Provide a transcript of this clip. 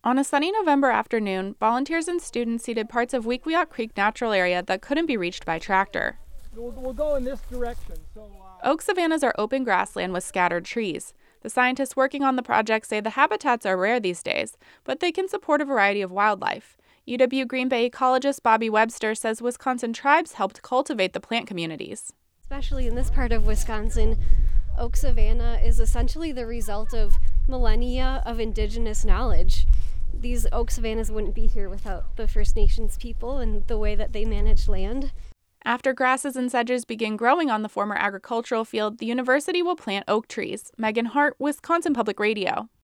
On a sunny November afternoon, volunteers and students seeded parts of Weequahic Creek Natural Area that couldn't be reached by tractor. We'll go in this direction. Oak savannas are open grassland with scattered trees. The scientists working on the project say the habitats are rare these days, but they can support a variety of wildlife. UW Green Bay ecologist Bobby Webster says Wisconsin tribes helped cultivate the plant communities. Especially in this part of Wisconsin, oak savanna is essentially the result of millennia of indigenous knowledge. These oak savannas wouldn't be here without the First Nations people and the way that they manage land. After grasses and sedges begin growing on the former agricultural field, the university will plant oak trees. Megan Hart, Wisconsin Public Radio.